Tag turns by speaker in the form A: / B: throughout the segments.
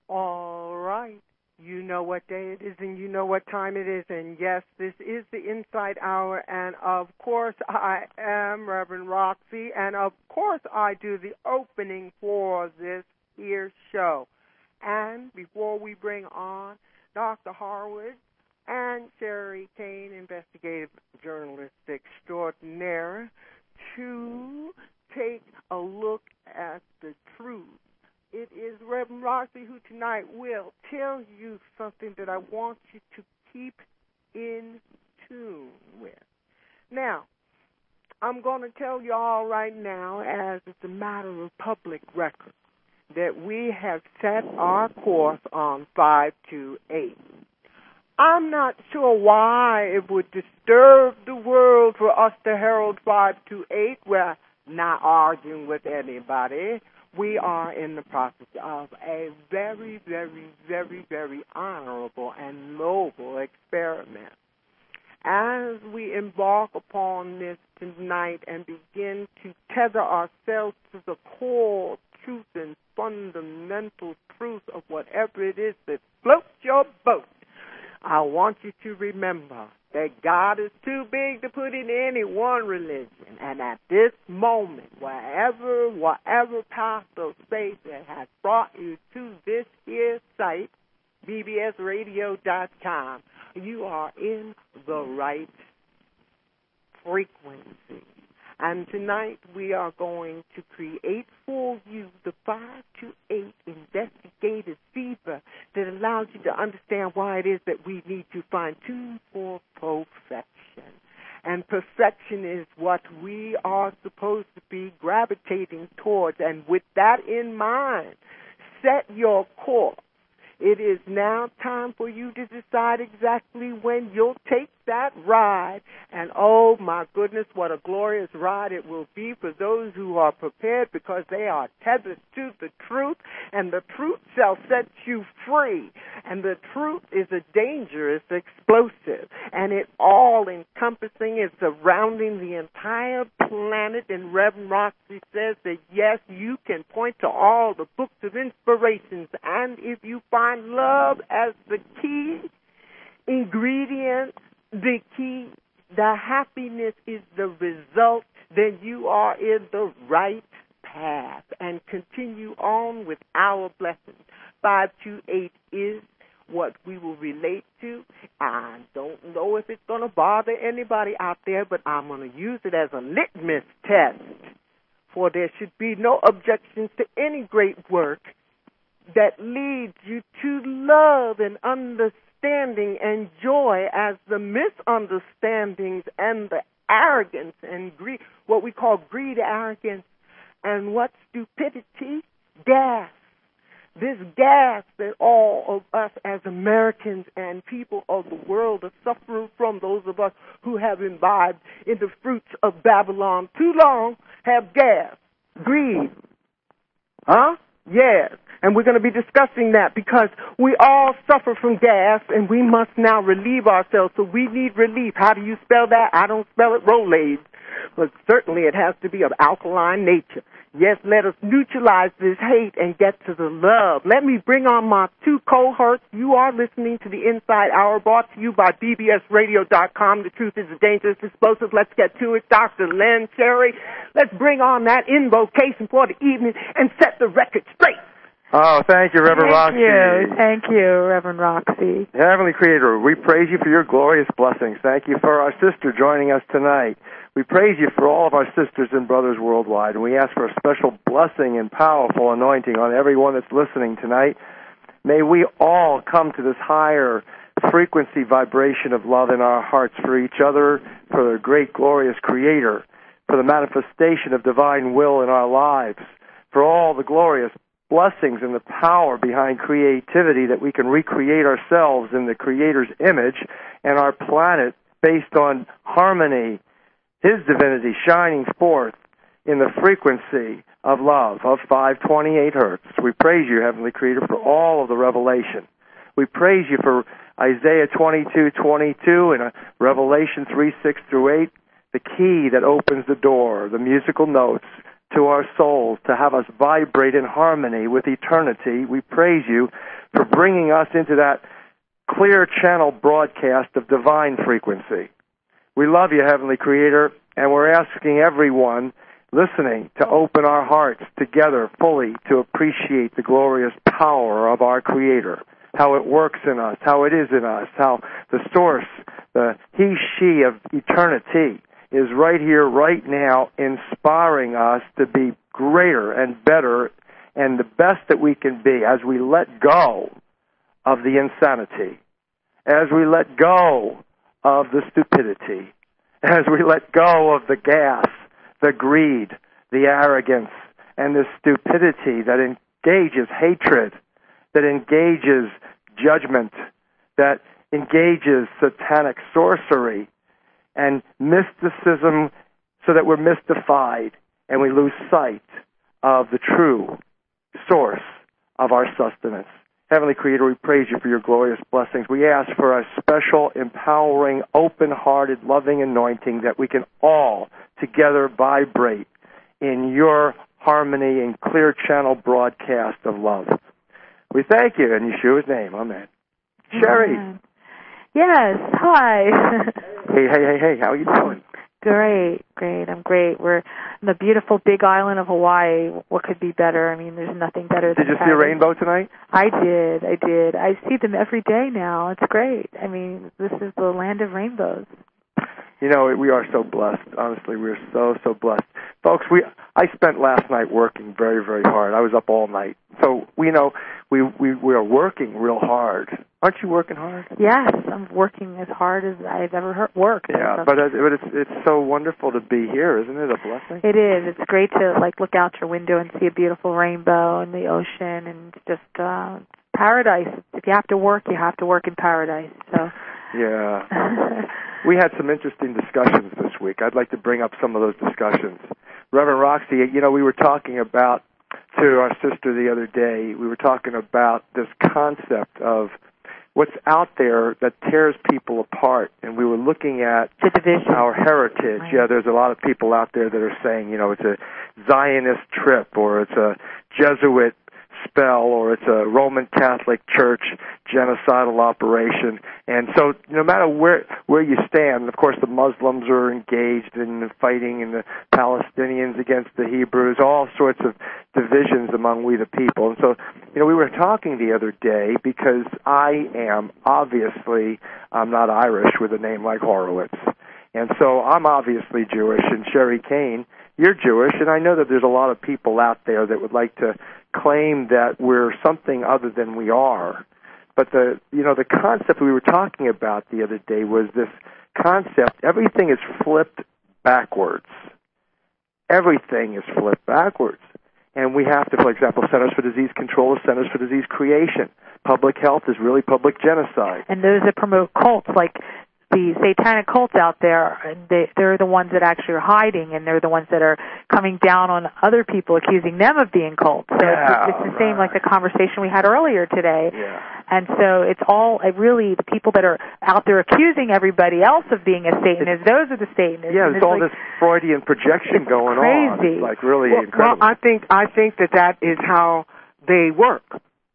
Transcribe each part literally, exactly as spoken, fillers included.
A: All right. You know what day it is and you know what time it is. And yes, this is the Insight Hour. And of course, I am Reverend Roxy. And of course, I do the opening for this here show. And before we bring on Doctor Harwood and Sherry Kane, investigative journalist extraordinaire, to take a look at the truth, it is Reverend Roxy who tonight will tell you something that I want you to keep in tune with. Now, I'm going to tell you all right now, as it's a matter of public record, that we have set our course on five two eight. I'm not sure why it would disturb the world for us to herald five two eight. We're not arguing with anybody. We are in the process of a very, very, very, very honorable and noble experiment. As we embark upon this tonight and begin to tether ourselves to the core truth and fundamental truth of whatever it is that floats your boat, I want you to remember that God is too big to put in any one religion. And at this moment, wherever, whatever path of faith that has brought you to this here site, B B S radio dot com, you are in the right frequency. And tonight we are going to create for you the five two eight investigative fever that allows you to understand why it is that we need to find tune for perfection. And perfection is what we are supposed to be gravitating towards. And with that in mind, set your course. It is now time for you to decide exactly when you'll take that ride. And oh, my goodness, what a glorious ride it will be for those who are prepared, because they are tethered to the truth, and the truth shall set you free. And the truth is a dangerous explosive, and it all-encompassing is surrounding the entire planet. And Reverend Roxy says that, yes, you can point to all the books of inspirations, and if you find love as the key ingredient, the key, the happiness is the result, then you are in the right path. And continue on with our blessings. five two eight is what we will relate to. I don't know if it's going to bother anybody out there, but I'm going to use it as a litmus test, for there should be no objections to any great work that leads you to love and understanding and joy, as the misunderstandings and the arrogance and greed, what we call greed, arrogance, and what stupidity, gas. This gas that all of us as Americans and people of the world are suffering from, those of us who have imbibed in the fruits of Babylon too long, have gas, greed. Huh? Yes. And we're going to be discussing that, because we all suffer from gas, and we must now relieve ourselves. So we need relief. How do you spell that? I don't spell it Rolaids. But certainly it has to be of alkaline nature. Yes, let us neutralize this hate and get to the love. Let me bring on my two cohorts. You are listening to the Inside Hour, brought to you by B B S radio dot com. The truth is a dangerous explosive. Let's get to it. Doctor Len Cherry, let's bring on that invocation for the evening and set the record straight.
B: Oh, thank you, Reverend
C: thank
B: Roxy.
C: Thank you. Thank you, Reverend Roxy.
B: Heavenly Creator, we praise you for your glorious blessings. Thank you for our sister joining us tonight. We praise you for all of our sisters and brothers worldwide, and we ask for a special blessing and powerful anointing on everyone that's listening tonight. May we all come to this higher frequency vibration of love in our hearts for each other, for the great, glorious Creator, for the manifestation of divine will in our lives, for all the glorious blessings and the power behind creativity, that we can recreate ourselves in the Creator's image and our planet based on harmony, His divinity shining forth in the frequency of love of five twenty-eight hertz. We praise you, Heavenly Creator, for all of the revelation. We praise you for Isaiah twenty-two twenty-two and Revelation three six through eight, the key that opens the door, the musical notes to our souls to have us vibrate in harmony with eternity. We praise you for bringing us into that clear channel broadcast of divine frequency. We love you, Heavenly Creator, and we're asking everyone listening to open our hearts together fully to appreciate the glorious power of our Creator, how it works in us, how it is in us, how the source, the he, she of eternity is right here, right now, inspiring us to be greater and better and the best that we can be as we let go of the insanity, as we let go of the stupidity, as we let go of the gas, the greed, the arrogance, and the stupidity that engages hatred, that engages judgment, that engages satanic sorcery and mysticism, so that we're mystified and we lose sight of the true source of our sustenance. Heavenly Creator, we praise you for your glorious blessings. We ask for a special, empowering, open-hearted, loving anointing that we can all together vibrate in your harmony and clear channel broadcast of love. We thank you in Yeshua's name. Amen. Sherry.
C: Amen. Yes. Hi.
B: Hey, hey, hey, hey. How are you doing?
C: Great, great. I'm great. We're in the beautiful big island of Hawaii. What could be better? I mean, there's nothing better than
B: Did you see a rainbow tonight?
C: I did. I did. I see them every day now. It's great. I mean, this is the land of rainbows.
B: You know, we are so blessed. Honestly, we're so, so blessed. Folks, we I spent last night working very, very hard. I was up all night. So, we know, we, we, we are working real hard. Aren't you working hard?
C: Yes, I'm working as hard as I've ever heard, worked.
B: Yeah, but, uh, but it's it's so wonderful to be here, isn't it? A blessing?
C: It is. It's great to, like, look out your window and see a beautiful rainbow and the ocean and just uh, paradise. If you have to work, you have to work in paradise. So.
B: Yeah. We had some interesting discussions this week. I'd like to bring up some of those discussions. Reverend Roxy, you know, we were talking about, to our sister the other day, we were talking about this concept of what's out there that tears people apart, and we were looking at
C: the division.
B: Our heritage. Right. Yeah, there's a lot of people out there that are saying, you know, it's a Zionist trip, or it's a Jesuit spell, or it's a Roman Catholic Church genocidal operation. And so no matter where where you stand, of course the Muslims are engaged in the fighting, and the Palestinians against the Hebrews, all sorts of divisions among we the people. And so, you know, we were talking the other day, because I am obviously, I'm not Irish with a name like Horowitz. And so I'm obviously Jewish, and Sherry Kane, you're Jewish, and I know that there's a lot of people out there that would like to claim that we're something other than we are. But the, you know, the concept we were talking about the other day was this concept, everything is flipped backwards. Everything is flipped backwards. And we have to, for example, Centers for Disease Control is Centers for Disease Creation. Public health is really public genocide.
C: And those that promote cults, like the satanic cults out there, they, they're the ones that actually are hiding, and they're the ones that are coming down on other people, accusing them of being cults. So
B: yeah,
C: it's, it's the same like the conversation we had earlier today.
B: Yeah.
C: And so it's all, uh, really, the people that are out there accusing everybody else of being a Satanist, those are the Satanists.
B: Yeah, there's all like, this Freudian projection going
C: crazy.
B: on. It's like really
A: well,
B: incredible.
A: Well, I think, I think that that is how they work.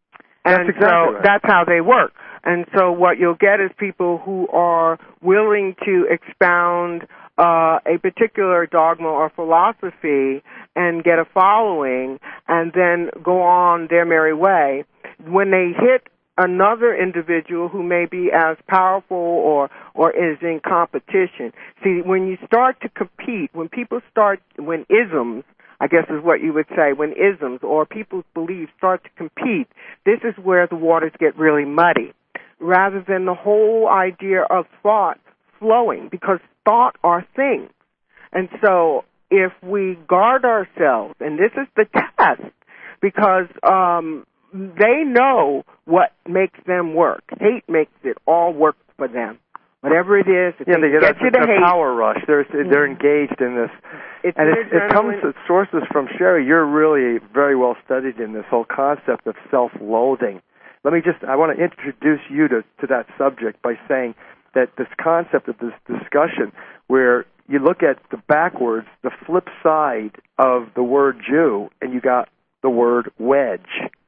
A: And
B: that's exactly
A: so
B: right.
A: that's how they work. And so what you'll get is people who are willing to expound uh, a particular dogma or philosophy and get a following and then go on their merry way. When they hit another individual who may be as powerful or, or is in competition, see, when you start to compete, when people start, when isms, I guess is what you would say, when isms or people's beliefs start to compete, this is where the waters get really muddy, rather than the whole idea of thought flowing, because thought are things. And so if we guard ourselves, and this is the test, because um, they know what makes them work. Hate makes it all work for them. Whatever it is, it
B: yeah, they get
A: gets you to
B: the
A: hate.
B: Power rush. They're they're
C: yeah.
B: engaged in this,
A: it's
B: and it, it comes to sources from Sherry. You're really very well studied in this whole concept of self-loathing. Let me just, I want to introduce you to, to that subject by saying that this concept of this discussion, where you look at the backwards, the flip side of the word Jew, and you got the word wedge.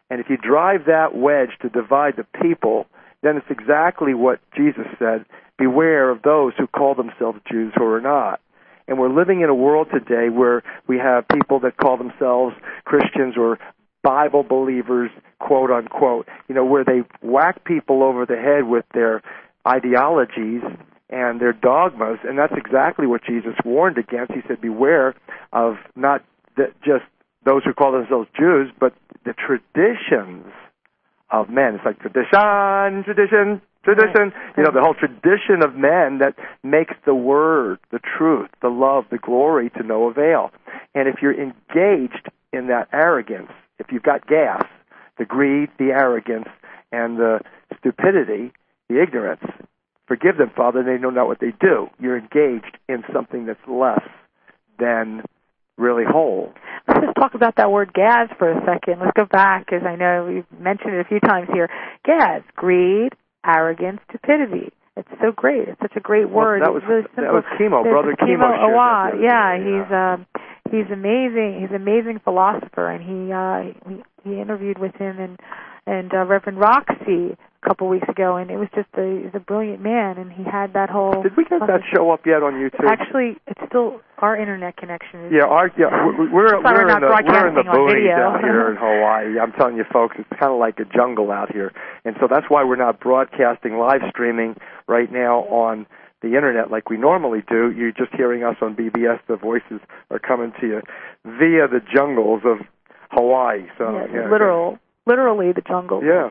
B: And if you drive that wedge to divide the people, then it's exactly what Jesus said, beware of those who call themselves Jews who are not. And we're living in a world today where we have people that call themselves Christians or Bible believers, quote unquote, you know, where they whack people over the head with their ideologies and their dogmas, and that's exactly what Jesus warned against. He said, beware of not the, just those who call themselves Jews, but the traditions of men. It's like tradition, tradition, tradition. You know, the whole tradition of men that makes the word, the truth, the love, the glory to no avail. And if you're engaged in that arrogance, if you've got gas, the greed, the arrogance, and the stupidity, the ignorance, forgive them, Father, they know not what they do. You're engaged in something that's less than really whole.
C: Let's just talk about that word gas for a second. Let's go back, because I know we've mentioned it a few times here. Gas, greed, arrogance, stupidity. It's so great. It's such a great word.
B: Well, that was
C: really
B: that was Chemo,
C: There's
B: Brother Chemo.
C: Chemo Awad.
B: That
C: yeah,
B: yeah,
C: he's um, he's amazing. He's an amazing philosopher, and he uh, he, he interviewed with him and and uh, Reverend Roxy a couple weeks ago, and it was just a he's a brilliant man, and he had that whole.
B: Did we get that show up yet on YouTube?
C: Actually, it's still our internet connection. Is
B: yeah, our yeah we're we're, we're,
C: we're
B: in the we're in the boonies
C: video.
B: out here in Hawaii. I'm telling you, folks, it's kind of like a jungle out here, and so that's why we're not broadcasting live streaming right now on the internet like we normally do. You're just hearing us on B B S. The voices are coming to you via the jungles of Hawaii. So
C: yes,
B: yeah,
C: literal, yeah. literally the jungle.
B: Yeah.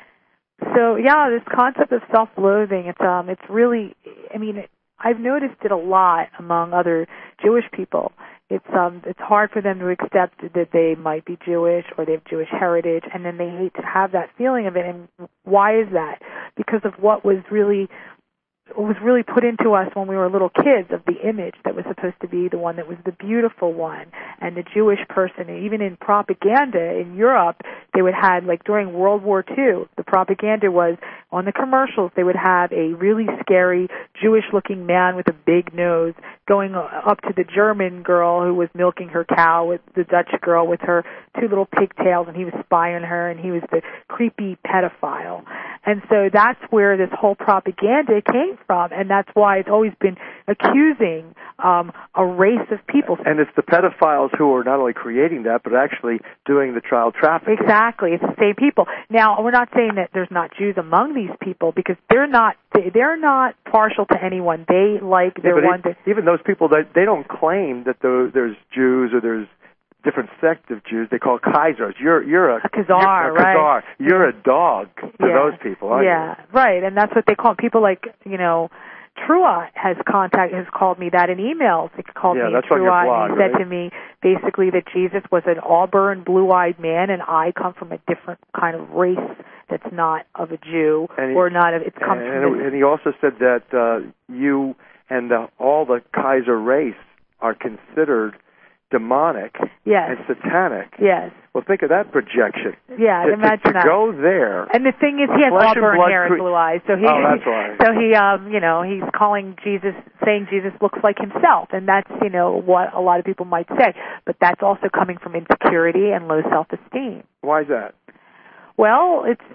C: So yeah, this concept of self-loathing, it's um, it's really, I mean, it, I've noticed it a lot among other Jewish people. It's um, it's hard for them to accept that they might be Jewish or they have Jewish heritage, and then they hate to have that feeling of it. And why is that? Because of what was really was really put into us when we were little kids, of the image that was supposed to be the one that was the beautiful one, and the Jewish person. And even in propaganda in Europe, they would have, like during World War Two, the propaganda was on the commercials, they would have a really scary Jewish-looking man with a big nose going up to the German girl who was milking her cow, with the Dutch girl with her two little pigtails, and he was spying on her, and he was the creepy pedophile. And so that's where this whole propaganda came from, and that's why it's always been accusing um, a race of people.
B: And it's the pedophiles who are not only creating that, but actually doing the child trafficking.
C: Exactly. It's the same people. Now, we're not saying that there's not Jews among these people, because they're not they're not partial to anyone. They like their
B: yeah,
C: one.
B: It, even those people, that they don't claim that there, there's Jews or there's different sect of Jews. They call Kaisers. You're you're a,
C: a Khazar,
B: you're a
C: right?
B: Khazar. You're a dog to
C: yeah.
B: those people, aren't
C: yeah,
B: you?
C: right. And that's what they call people like, you know, Trua has contact has called me that in emails. He called
B: yeah,
C: me
B: that's
C: Trua,
B: on your blog,
C: and he
B: right?
C: said to me basically that Jesus was an auburn, blue-eyed man, and I come from a different kind of race that's not of a Jew
B: and he,
C: or not of. It comes
B: and,
C: from.
B: And, and he also said that uh, you and the, all the Kaiser race are considered demonic
C: yes.
B: and satanic.
C: Yes.
B: Well, think of that projection.
C: Yeah,
B: to,
C: imagine
B: to, to
C: that.
B: go there.
C: And the thing is, he has
B: Flesh and
C: auburn
B: blood
C: hair
B: cre-
C: and blue eyes, so he,
B: oh, that's right.
C: so he, um, you know, he's calling Jesus, saying Jesus looks like himself, and that's, you know, what a lot of people might say. But that's also coming from insecurity and low self-esteem.
B: Why is that?
C: Well, it's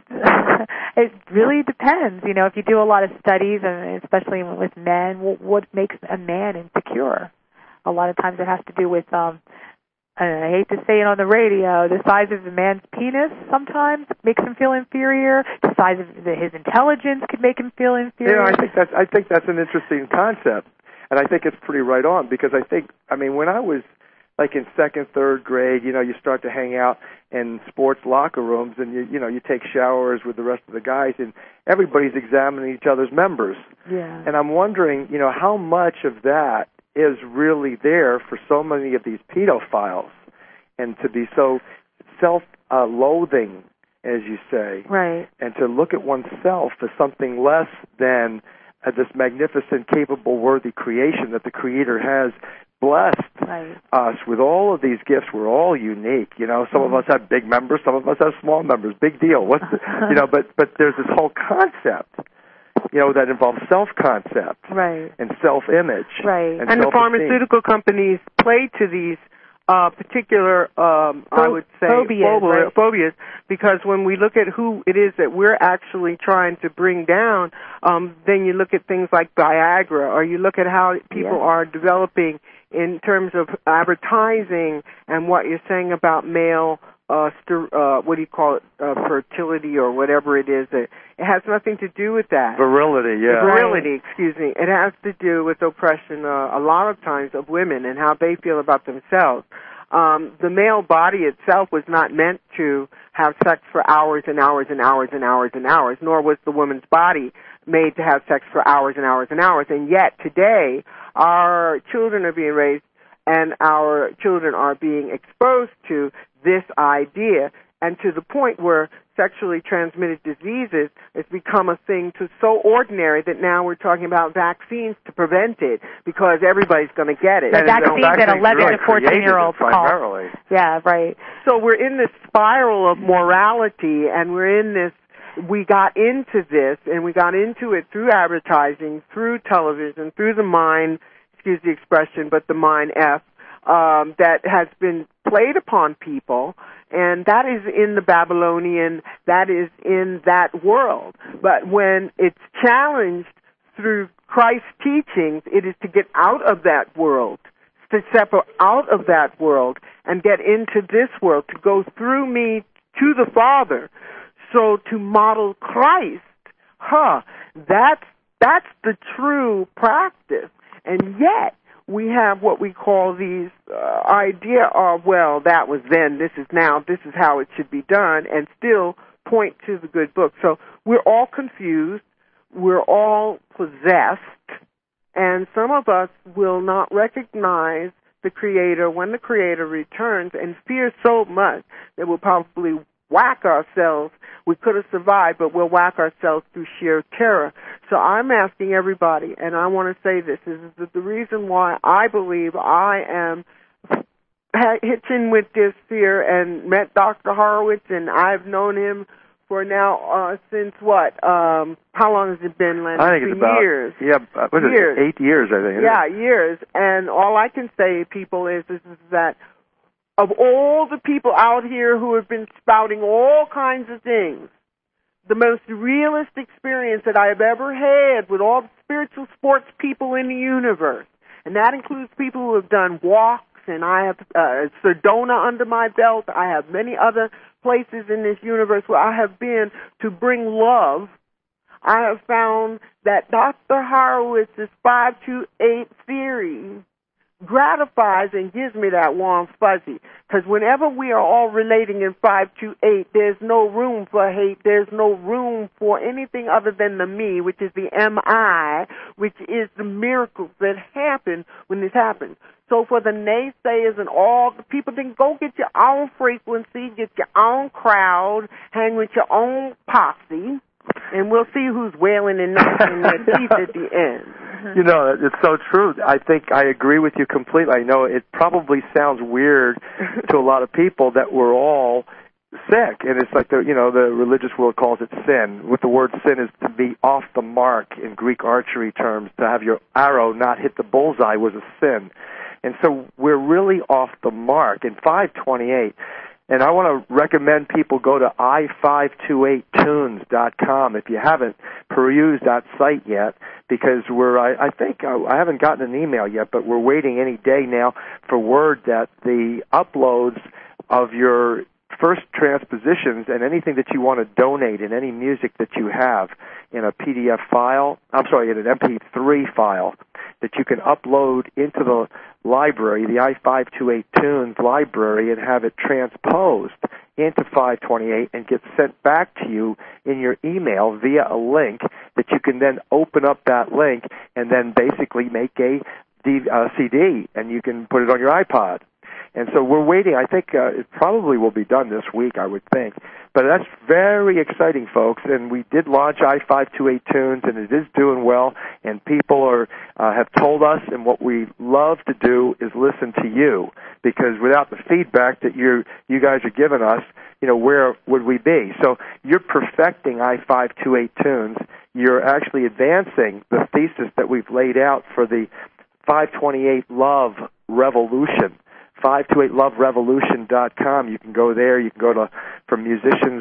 C: it really depends. You know, if you do a lot of studies, and especially with men, what makes a man insecure? A lot of times it has to do with, um, and I hate to say it on the radio, the size of a man's penis sometimes makes him feel inferior. The size of his intelligence could make him feel inferior.
B: Yeah, I think that's I think that's an interesting concept, and I think it's pretty right on, because I think I mean when I was like in second, third grade, you know, you start to hang out in sports locker rooms, and you you know you take showers with the rest of the guys, and everybody's examining each other's members.
C: Yeah. And
B: I'm wondering, you know, how much of that is really there for so many of these pedophiles, and to be so self-loathing, uh, as you say,
C: right,
B: and to look at oneself as something less than uh, this magnificent, capable, worthy creation that the Creator has blessed
C: right.
B: us with. All of these gifts. We're all unique, you know. Some mm-hmm. of us have big members, some of us have small members. Big deal. What's the, you know? But but there's this whole concept, you know, that involves self-concept
C: right.
B: and self-image.
C: Right.
B: And,
A: and the pharmaceutical companies play to these uh, particular, um,
C: Pho-
A: I would say,
C: phobias,
A: phobia,
C: right?
A: phobias, because when we look at who it is that we're actually trying to bring down, um, then you look at things like Viagra, or you look at how people
C: Yeah.
A: are developing in terms of advertising and what you're saying about male Uh, ster- uh, what do you call it, uh, fertility or whatever it is. It, it has nothing to do with that.
B: Virility, yeah.
A: Virility, excuse me. It has to do with oppression uh, a lot of times of women and how they feel about themselves. Um, the male body itself was not meant to have sex for hours and hours and hours and hours and hours, nor was the woman's body made to have sex for hours and hours and hours. And yet today, our children are being raised and our children are being exposed to this idea, and to the point where sexually transmitted diseases has become a thing to so ordinary that now we're talking about vaccines to prevent it because everybody's going to get it.
C: The vaccines that eleven
B: really
C: to fourteen year olds call.
B: primarily.
C: Yeah, right.
A: So we're in this spiral of morality, and we're in this, we got into this, and we got into it through advertising, through television, through the mind, excuse the expression, but the mind F, um, that has been played upon people, and that is in the Babylonian, that is in that world. But when it's challenged through Christ's teachings, it is to get out of that world, to separate out of that world and get into this world, to go through me to the Father. So to model Christ, huh, that's, that's the true practice. And yet, we have what we call these uh, idea of, well, that was then, this is now, this is how it should be done, and still point to the good book. So we're all confused, we're all possessed, and some of us will not recognize the Creator when the Creator returns and fear so much that we'll probably whack ourselves. We could have survived, but we'll whack ourselves through sheer terror. So I'm asking everybody, and I want to say this, is that the reason why I believe I am hitching with this fear and met Doctor Horowitz, and I've known him for now uh, since what? Um, how long has it been, Len?
B: I think it's
A: been
B: about
A: years.
B: Yeah, what is
A: years.
B: it? Eight years, I think.
A: Yeah, years. And all I can say, people, is, is, is that of all the people out here who have been spouting all kinds of things, the most realist experience that I have ever had with all the spiritual sports people in the universe, and that includes people who have done walks, and I have uh, Sedona under my belt. I have many other places in this universe where I have been to bring love. I have found that Doctor Horowitz's five two eight theory gratifies and gives me that warm fuzzy. Because whenever we are all relating in five two eight, there's no room for hate. There's no room for anything other than the me, which is the M I, which is the miracles that happen when this happens. So for the naysayers and all the people, then go get your own frequency, get your own crowd, hang with your own posse, and we'll see who's wailing and knocking their teeth at the end.
B: You know, it's so true. I think I agree with you completely. I know it probably sounds weird to a lot of people that we're all sick, and it's like the you know the religious world calls it sin. What the word sin is to be off the mark in Greek archery terms. To have your arrow not hit the bullseye was a sin, and so we're really off the mark in five twenty-eight. And I want to recommend people go to i five two eight tunes dot com if you haven't perused that site yet, because we're, I, I think, I, I haven't gotten an email yet, but we're waiting any day now for word that the uploads of your first transpositions and anything that you want to donate and any music that you have in a P D F file, I'm sorry, in an M P three file, that you can upload into the library, the i five two eight tunes library, and have it transposed into five twenty-eight and get sent back to you in your email via a link that you can then open up that link and then basically make a D, uh, C D, and you can put it on your iPod. And so we're waiting. I think uh, it probably will be done this week, I would think. But that's very exciting, folks. And we did launch i five two eight tunes, and it is doing well. And people are uh, have told us, and what we love to do is listen to you, because without the feedback that you you guys are giving us, you know, where would we be? So you're perfecting i five two eight tunes. You're actually advancing the thesis that we've laid out for the five twenty-eight love revolution five two eight love revolution dot com. You can go there. You can go to, for musicians,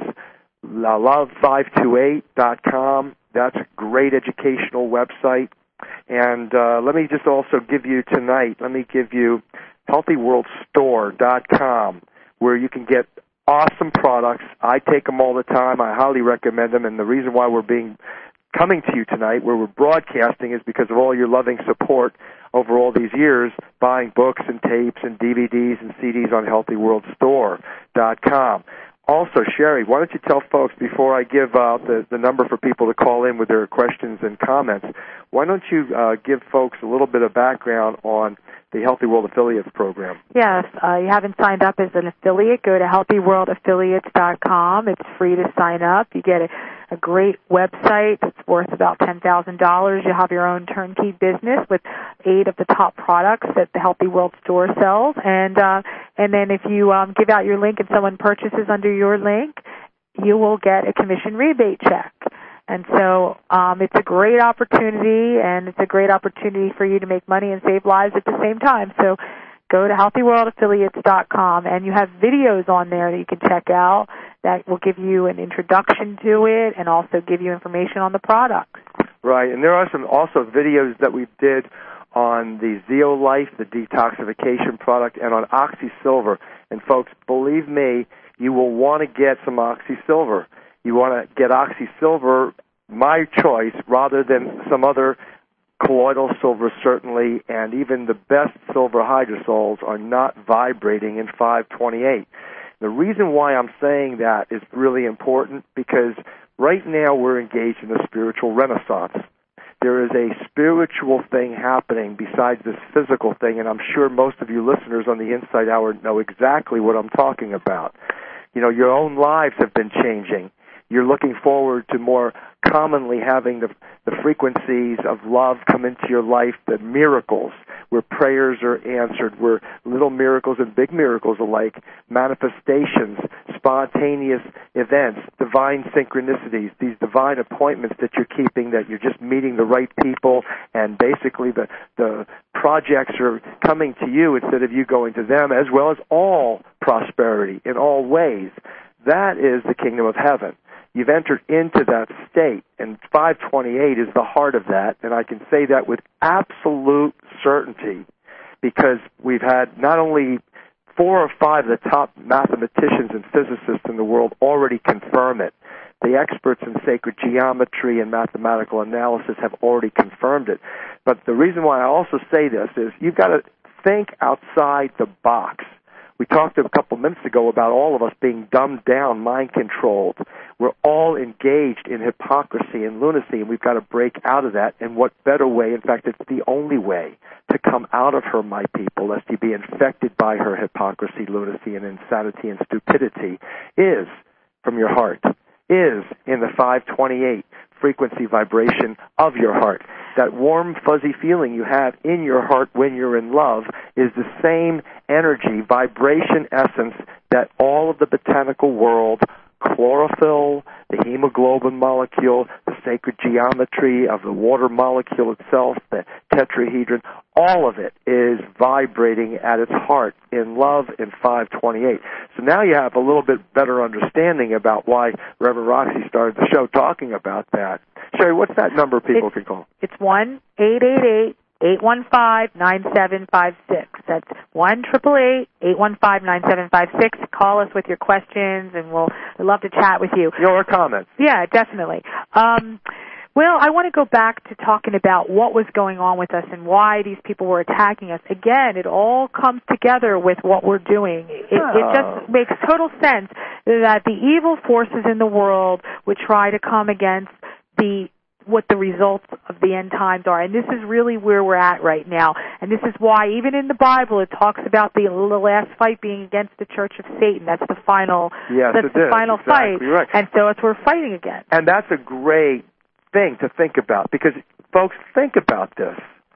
B: love five two eight dot com. That's a great educational website. And uh, let me just also give you tonight, let me give you healthy world store dot com, where you can get awesome products. I take them all the time. I highly recommend them. And the reason why we're being coming to you tonight, where we're broadcasting, is because of all your loving support over all these years, buying books and tapes and D V Ds and C Ds on healthy world store dot com. Also, Sherry, why don't you tell folks, before I give out the, the number for people to call in with their questions and comments, why don't you uh, give folks a little bit of background on the Healthy World Affiliates program?
C: Yes, uh, you haven't signed up as an affiliate, go to healthy world affiliates dot com. It's free to sign up. You get a, a great website that's worth about ten thousand dollars. You have your own turnkey business with eight of the top products that the Healthy World store sells. And uh, and then if you um, give out your link and someone purchases under your link, you will get a commission rebate check. And so um, it's a great opportunity, and it's a great opportunity for you to make money and save lives at the same time. So go to healthy world affiliates dot com, and you have videos on there that you can check out that will give you an introduction to it and also give you information on the products.
B: Right, and there are some also videos that we did on the Zeolife, the detoxification product, and on OxySilver. And folks, believe me, you will want to get some OxySilver. You want to get OxySilver, my choice, rather than some other colloidal silver, certainly, and even the best silver hydrosols are not vibrating in five twenty-eight. The reason why I'm saying that is really important, because right now we're engaged in a spiritual renaissance. There is a spiritual thing happening besides this physical thing, and I'm sure most of you listeners on the Insight Hour know exactly what I'm talking about. You know, your own lives have been changing. You're looking forward to more commonly having the, the frequencies of love come into your life, the miracles, where prayers are answered, where little miracles and big miracles alike, manifestations, spontaneous events, divine synchronicities, these divine appointments that you're keeping, that you're just meeting the right people, and basically the, the projects are coming to you instead of you going to them, as well as all prosperity in all ways. That is the kingdom of heaven. You've entered into that state, and five twenty-eight is the heart of that, and I can say that with absolute certainty because we've had not only four or five of the top mathematicians and physicists in the world already confirm it. The experts in sacred geometry and mathematical analysis have already confirmed it. But the reason why I also say this is you've got to think outside the box. We talked a couple minutes ago about all of us being dumbed down, mind-controlled. We're all engaged in hypocrisy and lunacy, and we've got to break out of that. And what better way, in fact, it's the only way to come out of her, my people, lest you be infected by her hypocrisy, lunacy, and insanity and stupidity, is from your heart, is in the five twenty-eight frequency vibration of your heart. That warm, fuzzy feeling you have in your heart when you're in love is the same energy, vibration, essence that all of the botanical world, chlorophyll, the hemoglobin molecule, the sacred geometry of the water molecule itself, the tetrahedron, all of it is vibrating at its heart in love in five twenty-eight. So now you have a little bit better understanding about why Reverend Roxy started the show talking about that. Sherry, what's that number people
C: it's,
B: can call?
C: It's one eight eight eight eight one five nine seven five six. That's one triple eight eight one five nine seven five six. Call us with your questions, and we'll we'd love to chat with you.
B: Your comments.
C: Yeah, definitely. Um, well, I want to go back to talking about what was going on with us and why these people were attacking us. Again, it all comes together with what we're doing. It,
B: oh.
C: it just makes total sense that the evil forces in the world would try to come against the what the results of the end times are. And this is really where we're at right now. And this is why even in the Bible it talks about the, the last fight being against the Church of Satan. That's the final
B: yes,
C: that's
B: it
C: the
B: is.
C: final
B: exactly
C: fight.
B: Right.
C: And so it's what we're fighting against.
B: And that's a great thing to think about, because folks, think about this.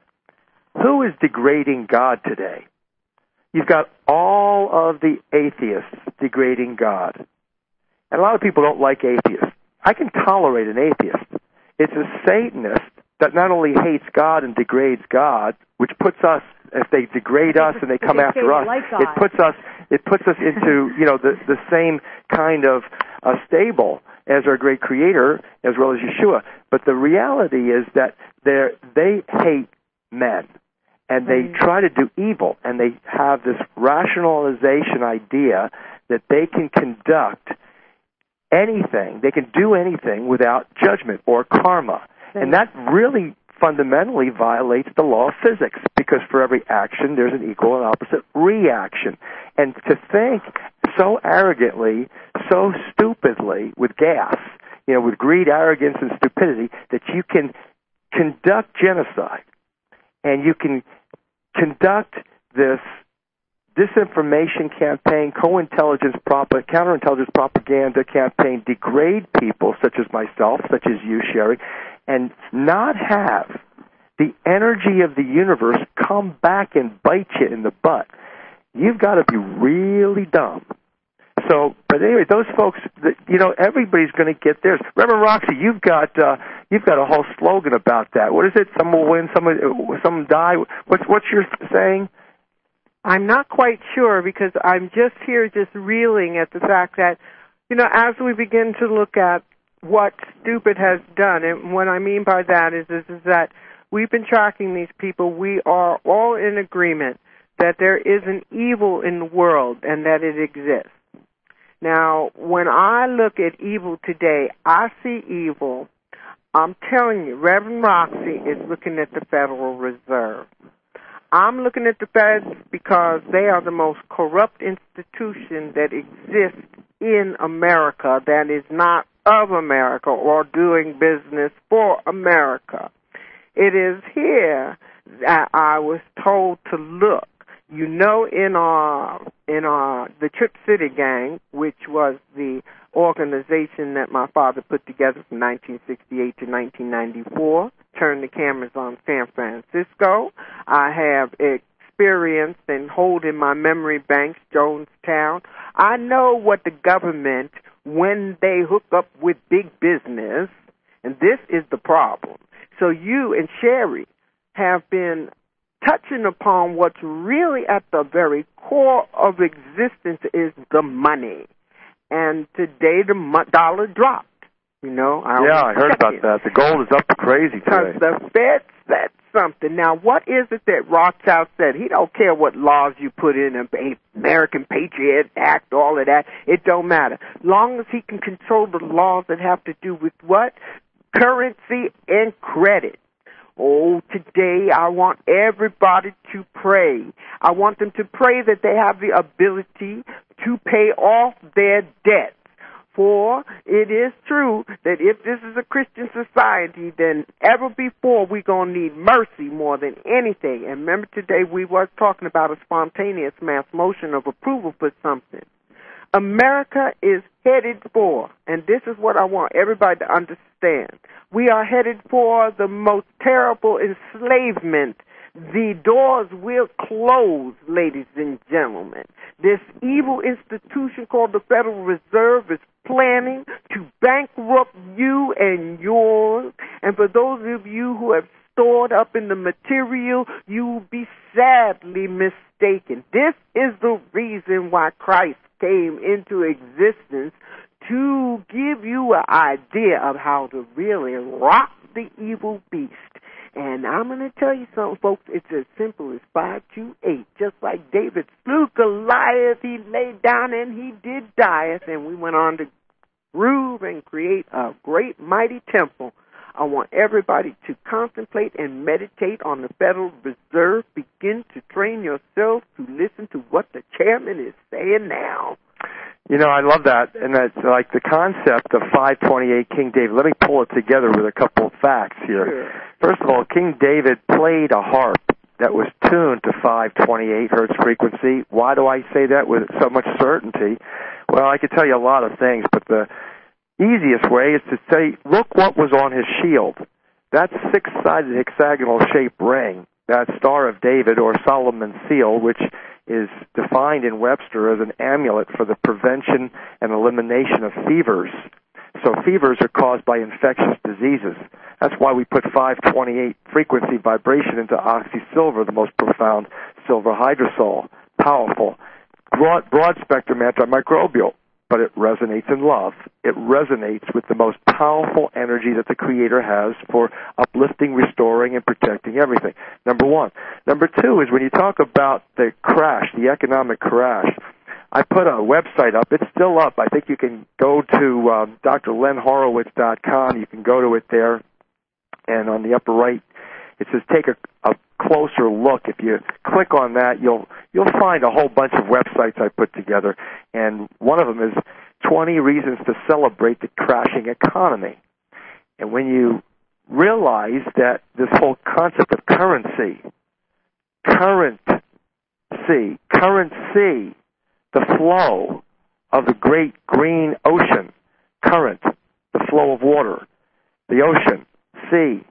B: Who is degrading God today? You've got all of the atheists degrading God. And a lot of people don't like atheists. I can tolerate an atheist. It's a Satanist that not only hates God and degrades God, which puts us, if they degrade us and they come after us,
C: like
B: it puts us it puts us into, you know, the the same kind of uh, stable as our great Creator, as well as Yeshua. But the reality is that they they hate men, and they
C: right.
B: try to do evil, and they have this rationalization idea that they can conduct anything, they can do anything without judgment or karma. Right. And that really fundamentally violates the law of physics, because for every action there's an equal and opposite reaction. And to think so arrogantly, so stupidly with gas, you know, with greed, arrogance, and stupidity, that you can conduct genocide and you can conduct this disinformation campaign, co-intelligence, prop- counterintelligence propaganda campaign, degrade people such as myself, such as you, Sherry, and not have the energy of the universe come back and bite you in the butt. You've got to be really dumb. So, but anyway, those folks, you know, everybody's going to get theirs. Reverend Roxy, you've got uh, you've got a whole slogan about that. What is it? Some will win, some will, some die. What's what's your saying?
A: I'm not quite sure, because I'm just here just reeling at the fact that, you know, as we begin to look at what stupid has done, and what I mean by that is, is, is that we've been tracking these people. We are all in agreement that there is an evil in the world and that it exists. Now, when I look at evil today, I see evil. I'm telling you, Reverend Roxy is looking at the Federal Reserve. I'm looking at the Feds because they are the most corrupt institution that exists in America that is not of America or doing business for America. It is here that I was told to look. You know, in our in our the Trip City Gang, which was the organization that my father put together from nineteen sixty-eight to nineteen ninety-four, turned the cameras on San Francisco. I have experience and hold in my memory banks Jonestown. I know what the government, when they hook up with big business, and this is the problem. So you and Sherry have been touching upon what's really at the very core of existence is the money. And today the mo- dollar dropped. You know, I
B: yeah, I heard about it. that. The gold is up crazy today.
A: Because the Fed said something. Now, what is it that Rothschild said? He don't care what laws you put in, an American Patriot Act, all of that. It don't matter. Long as he can control the laws that have to do with what? Currency and credit. Oh, today I want everybody to pray. I want them to pray that they have the ability to pay off their debts. For it is true that if this is a Christian society, then ever before we're going to need mercy more than anything. And remember, today we were talking about a spontaneous mass motion of approval for something. America is headed for, and this is what I want everybody to understand, we are headed for the most terrible enslavement. The doors will close, ladies and gentlemen. This evil institution called the Federal Reserve is planning to bankrupt you and yours. And for those of you who have stored up in the material, you will be sadly mistaken. This is the reason why Christ came into existence, to give you an idea of how to really rock the evil beast. And I'm going to tell you something, folks. It's as simple as five two eight. Just like David slew Goliath, he laid down and he did dieth, and we went on to groove and create a great mighty temple. I want everybody to contemplate and meditate on the Federal Reserve. Begin to train yourself to listen to what the chairman is saying now.
B: You know, I love that, and that's like the concept of five twenty-eight King David. Let me pull it together with a couple of facts here.
A: Sure.
B: First of all, King David played a harp that was tuned to five twenty-eight hertz frequency. Why do I say that with so much certainty? Well, I could tell you a lot of things, but the easiest way is to say, look what was on his shield. That six-sided hexagonal-shaped ring, that Star of David or Solomon's seal, which is defined in Webster as an amulet for the prevention and elimination of fevers. So fevers are caused by infectious diseases. That's why we put five twenty-eight frequency vibration into oxysilver, the most profound silver hydrosol, powerful, broad, broad spectrum antimicrobial, but it resonates in love. It resonates with the most powerful energy that the Creator has for uplifting, restoring, and protecting everything. Number one. Number two is when you talk about the crash, the economic crash, I put a website up. It's still up. I think you can go to um, D R len horowitz dot com. You can go to it there, and on the upper right, it says take a, a closer look. If you click on that, you'll you'll find a whole bunch of websites I put together, and one of them is twenty reasons to celebrate the crashing economy. And when you realize that this whole concept of currency, currency, currency, the flow of the great green ocean, current, the flow of water, the ocean, sea,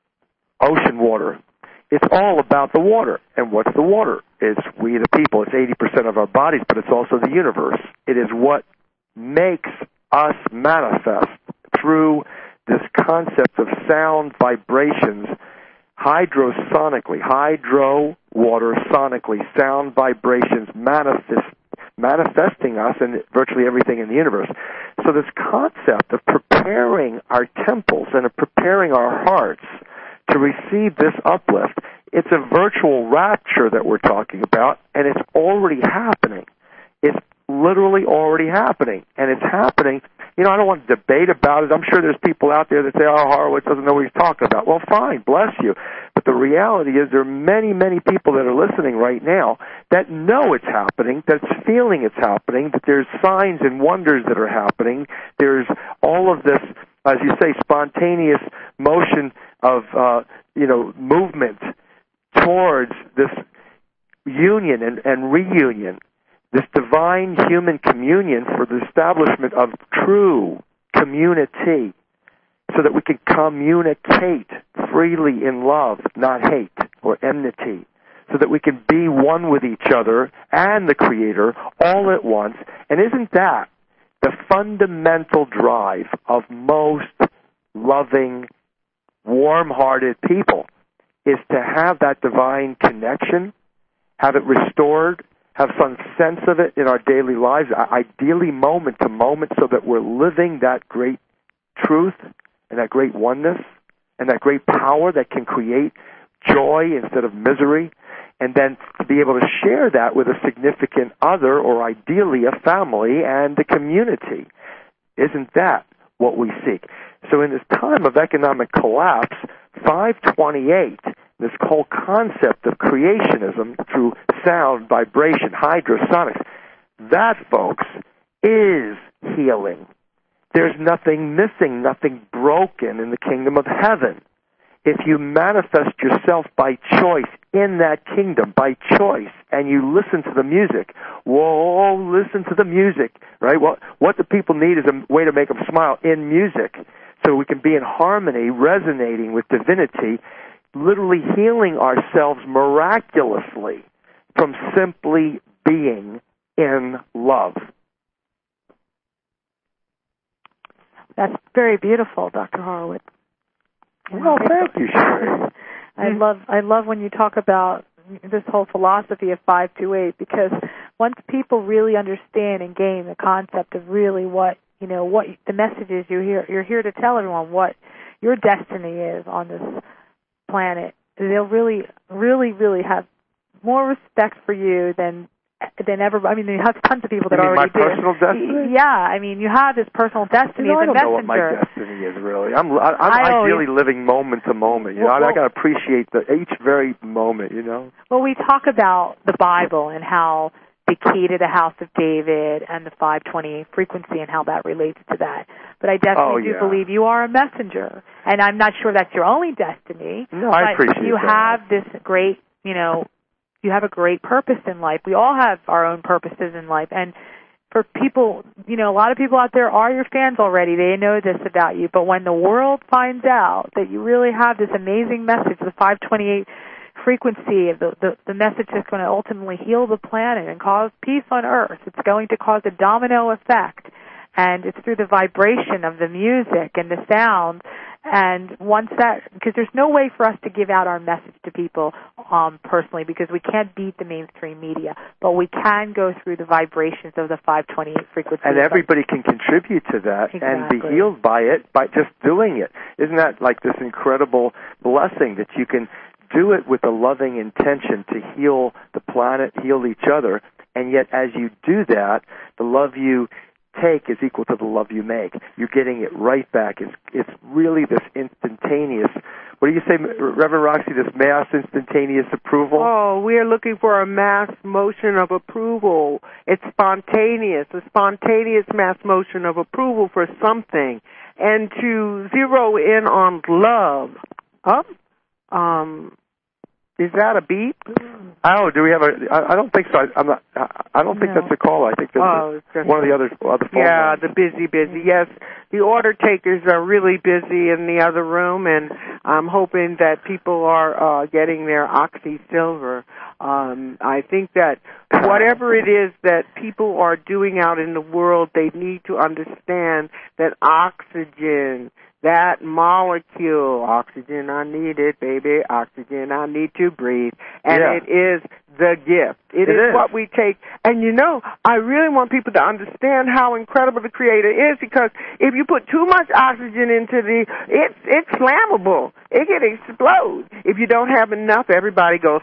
B: ocean water. It's all about the water. And what's the water? It's we the people. It's eighty percent of our bodies, but it's also the universe. It is what makes us manifest through this concept of sound vibrations, hydrosonically, hydro, water, sonically, sound vibrations manifest manifesting us in virtually everything in the universe. So this concept of preparing our temples and of preparing our hearts to receive this uplift, it's a virtual rapture that we're talking about, and it's already happening. It's literally already happening, and it's happening. You know, I don't want to debate about it. I'm sure there's people out there that say, oh, Horowitz doesn't know what he's talking about. Well, fine, bless you. But the reality is there are many, many people that are listening right now that know it's happening, that's feeling it's happening, that there's signs and wonders that are happening. There's all of this, as you say, spontaneous motion of, uh, you know, movement towards this union and, and reunion, this divine human communion for the establishment of true community so that we can communicate freely in love, not hate or enmity, so that we can be one with each other and the Creator all at once. And isn't that the fundamental drive of most loving, warm-hearted people, is to have that divine connection, have it restored, have some sense of it in our daily lives, ideally moment to moment, so that we're living that great truth and that great oneness and that great power that can create joy instead of misery, and then to be able to share that with a significant other, or ideally a family and a community. Isn't that what we seek? So in this time of economic collapse, five twenty-eight, this whole concept of creationism through sound, vibration, hydrosonics, that, folks, is healing. There's nothing missing, nothing broken in the kingdom of heaven. If you manifest yourself by choice in that kingdom, by choice, and you listen to the music, whoa, listen to the music, right? What, what the people need is a way to make them smile in music, so we can be in harmony, resonating with divinity, literally healing ourselves miraculously from simply being in love.
C: That's very beautiful, Doctor Horowitz.
B: Well, thank you, Sherry.
C: I love I love when you talk about this whole philosophy of five two eight, because once people really understand and gain the concept of really what, you know, what the message is you're here, you're here to tell everyone what your destiny is on this planet, they'll really, really, really have more respect for you than than ever. I mean, you have tons of people that
B: you mean
C: already
B: my personal
C: do.
B: destiny?
C: Yeah, I mean, you have this personal destiny
B: you know,
C: as a
B: I don't
C: messenger.
B: know what my destiny is, really. I'm, I, I'm
C: I
B: ideally living moment to moment. You
C: well,
B: know,
C: well,
B: I, I got to appreciate the each very moment. You know.
C: Well, we talk about the Bible and how the key to the House of David and the five twenty-eight frequency and how that relates to that. But I definitely
B: oh, yeah.
C: do believe you are a messenger, and I'm not sure that's your only destiny.
B: No, I
C: but
B: appreciate
C: you
B: that.
C: have this great, you know, you have a great purpose in life. We all have our own purposes in life, and for people, you know, a lot of people out there are your fans already. They know this about you, but when the world finds out that you really have this amazing message, the five twenty-eight frequency, the, the, the message that's going to ultimately heal the planet and cause peace on Earth, it's going to cause a domino effect, and it's through the vibration of the music and the sound And once that, because there's no way for us to give out our message to people um, personally, because we can't beat the mainstream media, but we can go through the vibrations of the five twenty-eight frequency.
B: And everybody can contribute to that
C: exactly.
B: and be healed by it by just doing it. Isn't that like this incredible blessing that you can do it with a loving intention to heal the planet, heal each other, and yet as you do that, the love you take is equal to the love you make. You're getting it right back. It's it's really this instantaneous, what do you say, Reverend Roxy, this mass instantaneous approval?
A: Oh, we are looking for a mass motion of approval. It's spontaneous, a spontaneous mass motion of approval for something. And to zero in on love. Up? Um, is that a beep?
B: Oh, do we have a? I, I don't think so. I, I'm not. I don't think
C: no.
B: that's a call. I think that's
A: oh,
B: a, one of the other other phone
A: Yeah,
B: lines.
A: the busy, busy. Yes, the order takers are really busy in the other room, and I'm hoping that people are uh, getting their Oxy Silver. Um, I think that whatever it is that people are doing out in the world, they need to understand that oxygen, that molecule, oxygen, I need it, baby, oxygen, I need to breathe. And
B: yeah.
A: it is the gift. It, it is, is what we take. And you know, I really want people to understand how incredible the Creator is, because if you put too much oxygen into the, it's, it's flammable. It can explode. If you don't have enough, everybody goes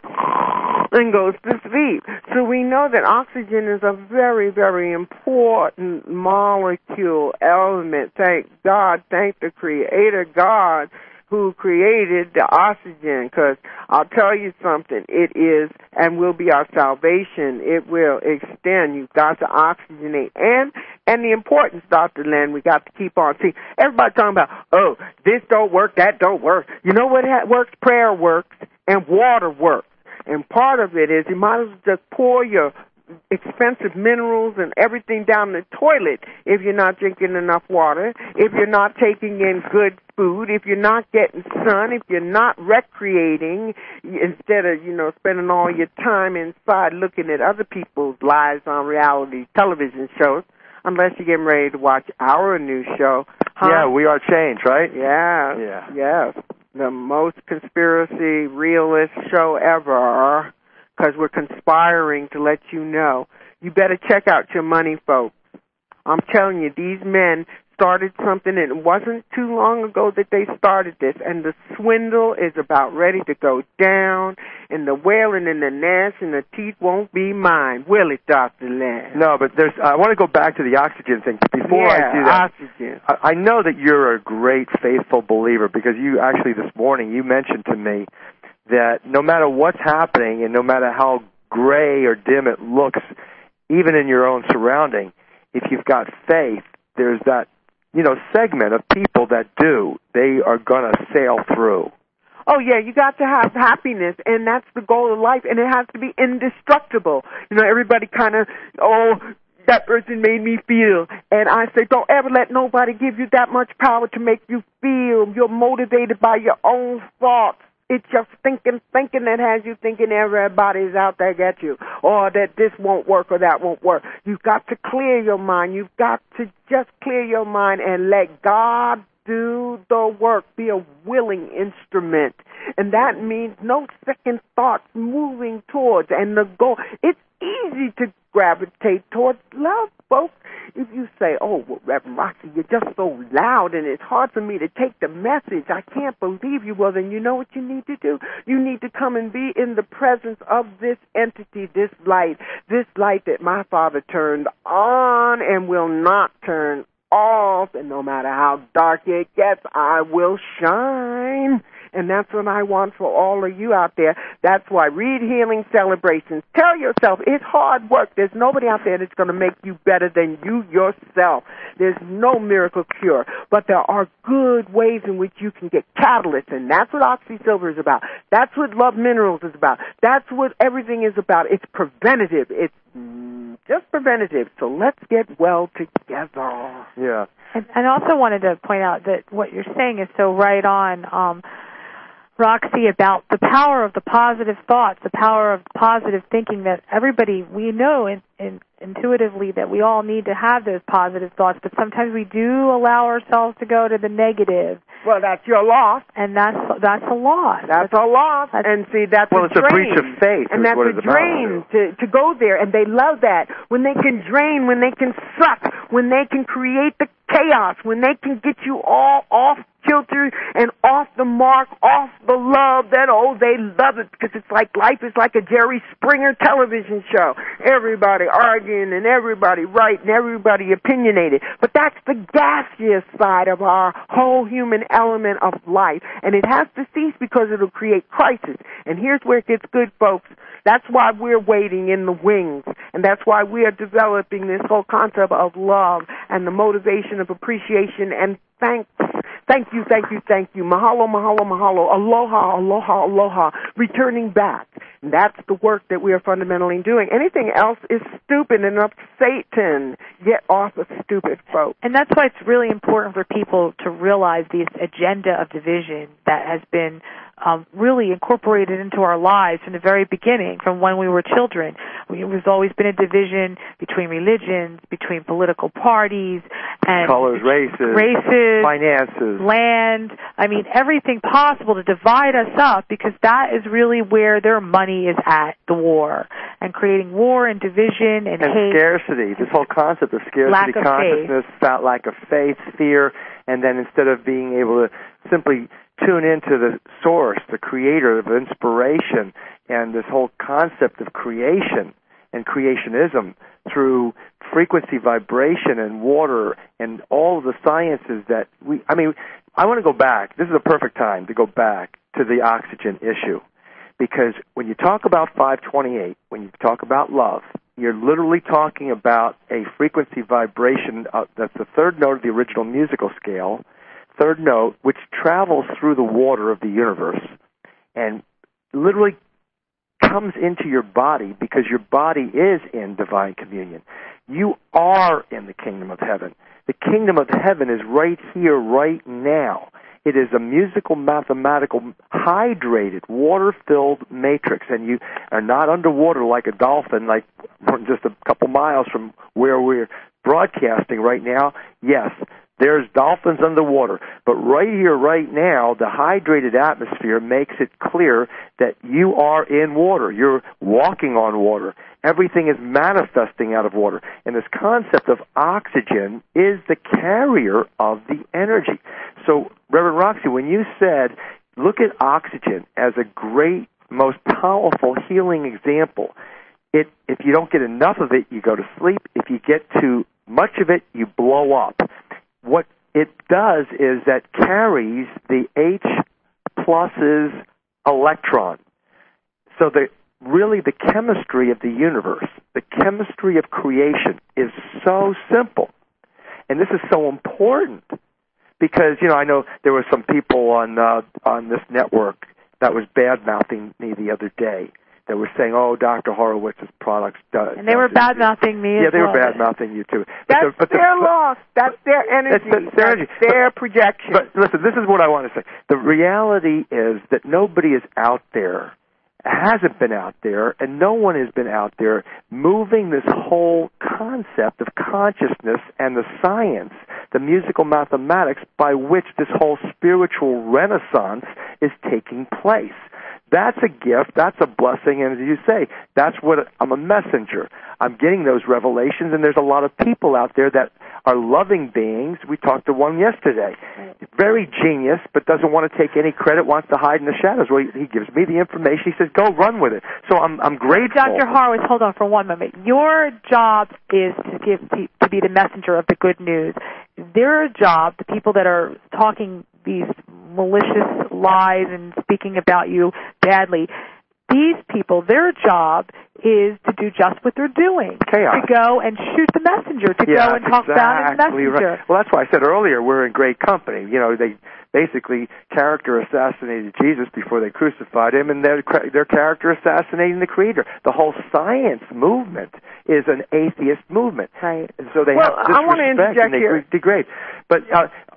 A: and goes to sleep. So we know that oxygen is a very, very important molecule, element. Thank God, thank the Creator God who created the oxygen, because I'll tell you something, it is and will be our salvation. It will extend. You've got to oxygenate. And and the importance, Doctor Len, we got to keep on. See, everybody talking about, oh, this don't work, that don't work. You know what works? Prayer works and water works. And part of it is you might as well just pour your expensive minerals and everything down the toilet if you're not drinking enough water, if you're not taking in good food, if you're not getting sun, if you're not recreating, instead of, you know, spending all your time inside looking at other people's lives on reality television shows, unless you're getting ready to watch our new show. Huh?
B: Yeah, We Are Change, right?
A: Yeah,
B: yeah,
A: yes. The most conspiracy realist show ever, because we're conspiring to let you know. You better check out your money, folks. I'm telling you, these men started something, and it wasn't too long ago that they started this, and the swindle is about ready to go down, and the wailing and the gnash and the teeth won't be mine, will it, Doctor Len?
B: No, but there's. I want to go back to the oxygen thing. Before
A: yeah,
B: I do that,
A: oxygen.
B: I, I know that you're a great, faithful believer, because you actually this morning, you mentioned to me that no matter what's happening and no matter how gray or dim it looks, even in your own surrounding, if you've got faith, there's that, you know, segment of people that do. They are going to sail through.
A: Oh, yeah, you got to have happiness, and that's the goal of life, and it has to be indestructible. You know, everybody kind of, oh, that person made me feel. And I say, don't ever let nobody give you that much power to make you feel. You're motivated by your own thoughts. It's just thinking, thinking that has you thinking everybody's out there get you, or that this won't work or that won't work. You've got to clear your mind. You've got to just clear your mind and let God do the work. Be a willing instrument. And that means no second thoughts moving towards. And the goal, it's easy to gravitate towards love, folks. If you say, oh, well, Reverend Roxy, you're just so loud and it's hard for me to take the message, I can't believe you, well, then you know what you need to do? You need to come and be in the presence of this entity, this light, this light that my Father turned on and will not turn off. And no matter how dark it gets, I will shine. And that's what I want for all of you out there. That's why read Healing Celebrations. Tell yourself it's hard work. There's nobody out there that's going to make you better than you yourself. There's no miracle cure. But there are good ways in which you can get catalysts, and that's what Oxy Silver is about. That's what Love Minerals is about. That's what everything is about. It's preventative. It's just preventative. So let's get well together.
B: Yeah.
C: And, and I also wanted to point out that what you're saying is so right on. Um, Roxy, about the power of the positive thoughts, the power of positive thinking, that everybody, we know in, in, intuitively that we all need to have those positive thoughts, but sometimes we do allow ourselves to go to the negative.
A: Well, that's your loss.
C: And that's that's a loss.
A: That's, that's a loss. That's, and see, that's
B: well,
A: a
B: it's
A: drain.
B: a breach of faith.
A: And that's a drain to, to go there. And they love that. When they can drain, when they can suck, when they can create the chaos, when they can get you all off kilter and off the mark, off the love, then, oh, they love it, because it's like life is like a Jerry Springer television show. Everybody arguing and everybody right and everybody opinionated. But that's the gaseous side of our whole human element of life. And it has to cease, because it'll create crisis. And here's where it gets good, folks. That's why we're waiting in the wings. And that's why we are developing this whole concept of love and the motivation of appreciation and thanks. Thank you, thank you, thank you. Mahalo, mahalo, mahalo. Aloha, aloha, aloha. Returning back. And that's the work that we are fundamentally doing. Anything else is stupid and of Satan. Get off of stupid, folks.
C: And that's why it's really important for people to realize this agenda of division that has been um, really incorporated into our lives from the very beginning, from when we were children. There's always been a division between religions, between political parties, and
B: colors, races,
C: races,
B: finances,
C: land. I mean, everything possible to divide us up, because that is really where their money is at, the war, and creating war and division and,
B: and
C: hate.
B: Scarcity. This whole concept of scarcity
C: lack of
B: consciousness,
C: faith.
B: lack of faith, fear, and then instead of being able to simply tune into the source, the creator of inspiration, and this whole concept of creation and creationism through frequency, vibration, and water, and all of the sciences that we, I mean, I want to go back. This is a perfect time to go back to the oxygen issue. Because when you talk about five twenty-eight, when you talk about love, you're literally talking about a frequency vibration uh, that's the third note of the original musical scale, third note, which travels through the water of the universe and literally comes into your body, because your body is in divine communion. You are in the kingdom of heaven. The kingdom of heaven is right here, right now. It is a musical, mathematical, hydrated, water-filled matrix, and you are not underwater like a dolphin, like just a couple miles from where we're broadcasting right now. Yes, there's dolphins underwater, but right here, right now, the hydrated atmosphere makes it clear that you are in water. You're walking on water. Everything is manifesting out of water. And this concept of oxygen is the carrier of the energy. So, Reverend Roxy, when you said, look at oxygen as a great, most powerful healing example, it, if you don't get enough of it, you go to sleep. If you get too much of it, you blow up. What it does is that carries the H plus's electron. So the really the chemistry of the universe, the chemistry of creation is so simple. And this is so important because, you know, I know there were some people on uh, on this network that was bad-mouthing me the other day. That were saying, "Oh, Doctor Horowitz's products does."
C: And they were bad-mouthing me.
B: Yeah,
C: as
B: they
C: well.
B: were bad-mouthing you too.
A: That's
B: but the, but
A: their
B: the,
A: loss. That's their energy.
B: That's, that's their, energy.
A: That's their
B: but,
A: projection.
B: But listen, this is what I want to say. The reality is that nobody is out there, hasn't been out there, and no one has been out there moving this whole concept of consciousness and the science, the musical mathematics by which this whole spiritual renaissance is taking place. That's a gift, that's a blessing, and as you say, that's what I'm a messenger. I'm getting those revelations, and there's a lot of people out there that are loving beings. We talked to one yesterday. Very genius, but doesn't want to take any credit, wants to hide in the shadows. Well, he, he gives me the information. He says, go run with it. So I'm, I'm grateful.
C: Doctor Horowitz, hold on for one moment. Your job is to give to be the messenger of the good news. Their job, the people that are talking these malicious lies and speaking about you badly, these people, their job is to do just what they're doing.
B: Chaos.
C: To go and shoot the messenger, to
B: yeah,
C: go and talk
B: exactly
C: about the messenger.
B: Right. Well, that's why I said earlier we're in great company. You know, they basically character assassinated Jesus before they crucified him, and they're, they're character assassinating the Creator. The whole science movement is an atheist movement.
C: Right.
B: And so they
A: well,
B: have disrespect
A: I want to interject
B: and they
A: here.
B: degrade. But uh,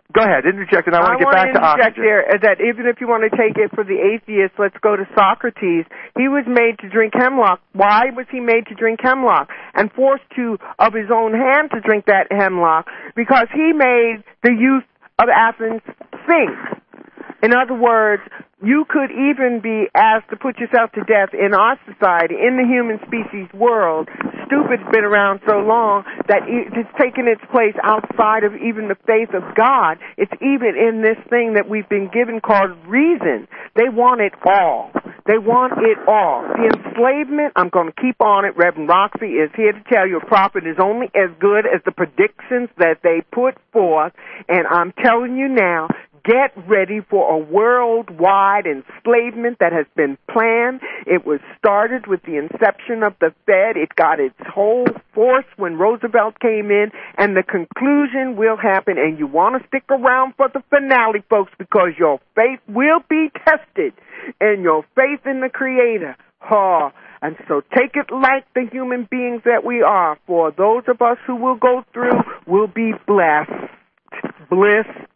B: Go ahead, interject, and I want to get back to oxygen.
A: I want to interject there that even if you want to take it for the atheist, let's go to Socrates. He was made to drink hemlock. Why was he made to drink hemlock and forced to, of his own hand, to drink that hemlock? Because he made the youth of Athens think. In other words, you could even be asked to put yourself to death in our society, in the human species world. Stupid's been around so long that it's taken its place outside of even the faith of God. It's even in this thing that we've been given called reason. They want it all. They want it all. The enslavement, I'm going to keep on it. Reverend Roxy is here to tell you a prophet is only as good as the predictions that they put forth. And I'm telling you now, get ready for a worldwide enslavement that has been planned. It was started with the inception of the Fed. It got its whole force when Roosevelt came in, and the conclusion will happen. And you want to stick around for the finale, folks, because your faith will be tested, and your faith in the Creator. Oh, and so take it like the human beings that we are. For those of us who will go through will be blessed, blissed,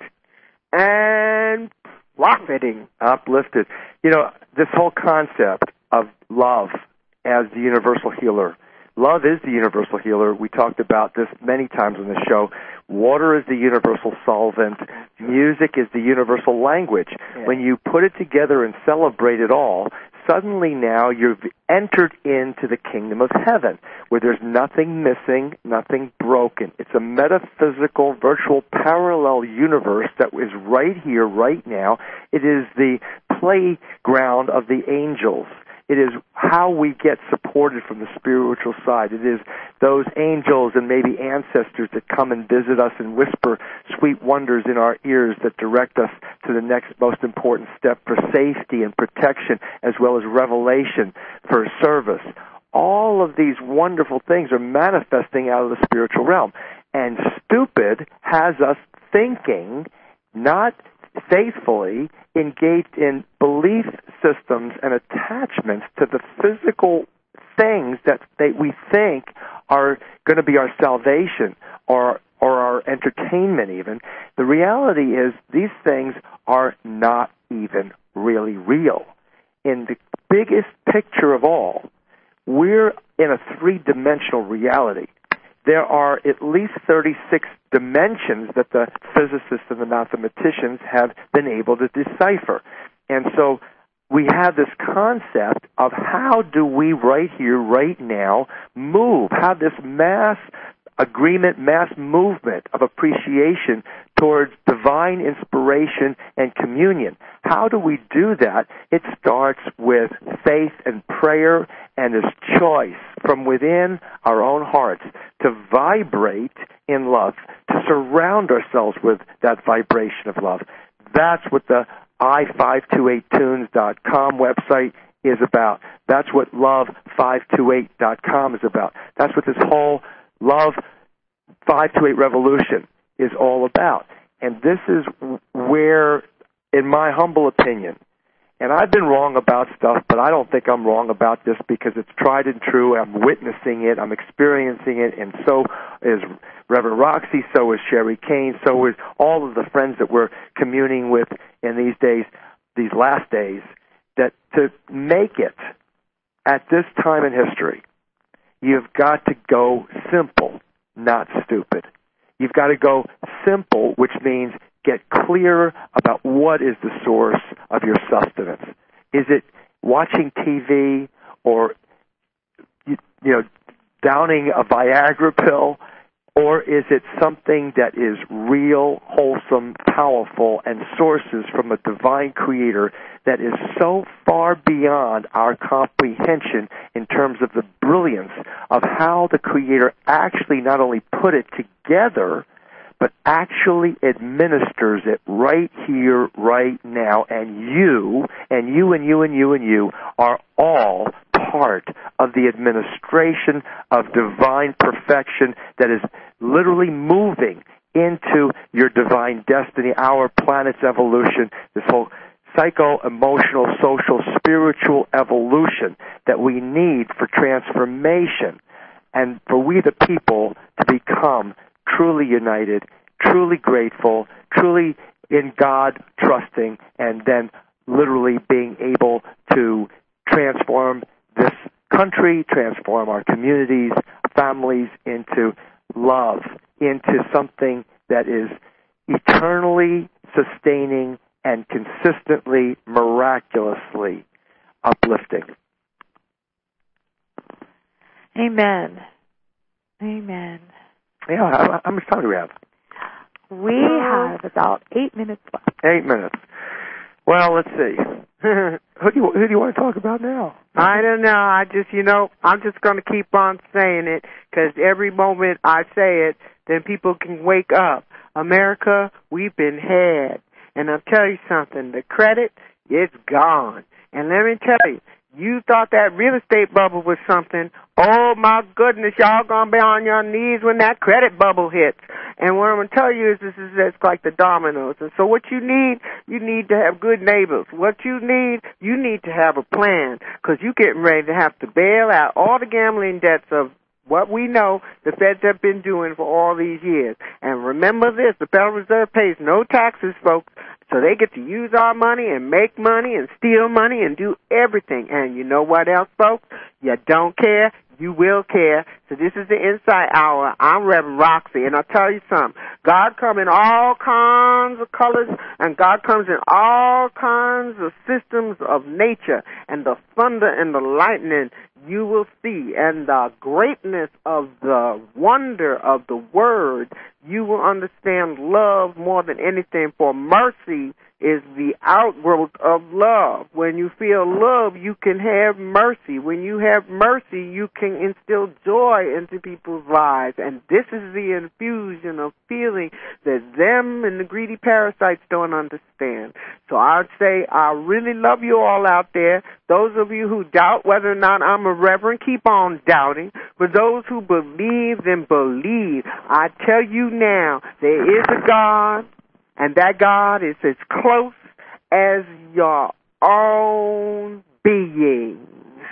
A: and profiting.
B: Uplifted. You know, this whole concept of love as the universal healer. Love is the universal healer. We talked about this many times on the show. Water is the universal solvent. Music is the universal language. Yeah. When you put it together and celebrate it all, suddenly now you've entered into the kingdom of heaven, where there's nothing missing, nothing broken. It's a metaphysical, virtual, parallel universe that is right here, right now. It is the playground of the angels. It is how we get supported from the spiritual side. It is those angels and maybe ancestors that come and visit us and whisper sweet wonders in our ears that direct us to the next most important step for safety and protection, as well as revelation for service. All of these wonderful things are manifesting out of the spiritual realm. And stupid has us thinking, not faithfully engaged in belief systems and attachments to the physical things that they, we think are going to be our salvation or or our entertainment even. The reality is these things are not even really real. In the biggest picture of all, we're in a three-dimensional reality. There are at least thirty-six dimensions that the physicists and the mathematicians have been able to decipher. And so we have this concept of how do we right here, right now, move, have this mass agreement, mass movement of appreciation towards divine inspiration and communion. How do we do that? It starts with faith and prayer and this choice from within our own hearts to vibrate in love, to surround ourselves with that vibration of love. That's what the i five two eight tunes dot com website is about. That's what love five two eight dot com is about. That's what this whole Love five two eight Revolution is all about. And this is where, in my humble opinion, and I've been wrong about stuff, but I don't think I'm wrong about this because it's tried and true. I'm witnessing it. I'm experiencing it. And so is Reverend Roxy. So is Sherry Kane. So is all of the friends that we're communing with in these days, these last days, that to make it at this time in history, you've got to go simple, not stupid. You've got to go simple, which means get clear about what is the source of your sustenance. Is it watching T V or, you, you know, downing a Viagra pill, or is it something that is real, wholesome, powerful, and sources from a divine creator that is so far beyond our comprehension in terms of the brilliance of how the creator actually not only put it together, but actually administers it right here, right now, and you, and you, and you, and you, and you are all part of the administration of divine perfection that is literally moving into your divine destiny, our planet's evolution, this whole psycho-emotional, social, spiritual evolution that we need for transformation and for we the people to become truly united, truly grateful, truly in God trusting, and then literally being able to transform this country, transform our communities, families into love, into something that is eternally sustaining and consistently, miraculously uplifting.
C: Amen. Amen.
B: Yeah, how, how much time do we have?
C: We have about eight minutes left.
B: Eight minutes. Well, let's see. who, do you, who do you want to talk about now?
A: I don't know. I just, you know, I'm just going to keep on saying it, because every moment I say it, then people can wake up. America, we've been had. And I'll tell you something. The credit, it's gone. And let me tell you, you thought that real estate bubble was something. Oh, my goodness, y'all going to be on your knees when that credit bubble hits. And what I'm going to tell you is this is it's like the dominoes. And so what you need, you need to have good neighbors. What you need, you need to have a plan, because you're getting ready to have to bail out all the gambling debts of what we know the Feds have been doing for all these years. And remember this, the Federal Reserve pays no taxes, folks, so they get to use our money and make money and steal money and do everything. And you know what else, folks? You don't care. You will care. So this is the Insight Hour. I'm Reverend Roxy, and I'll tell you something. God comes in all kinds of colors, and God comes in all kinds of systems of nature, and the thunder and the lightning you will see, and the greatness of the wonder of the Word. You will understand love more than anything, for mercy is the outgrowth of love. When you feel love, you can have mercy. When you have mercy, you can instill joy into people's lives. And this is the infusion of feeling that them and the greedy parasites don't understand. So I'd say I really love you all out there. Those of you who doubt whether or not I'm a reverend, keep on doubting. For those who believe, then believe. I tell you now, there is a God, and that God is as close as your own being.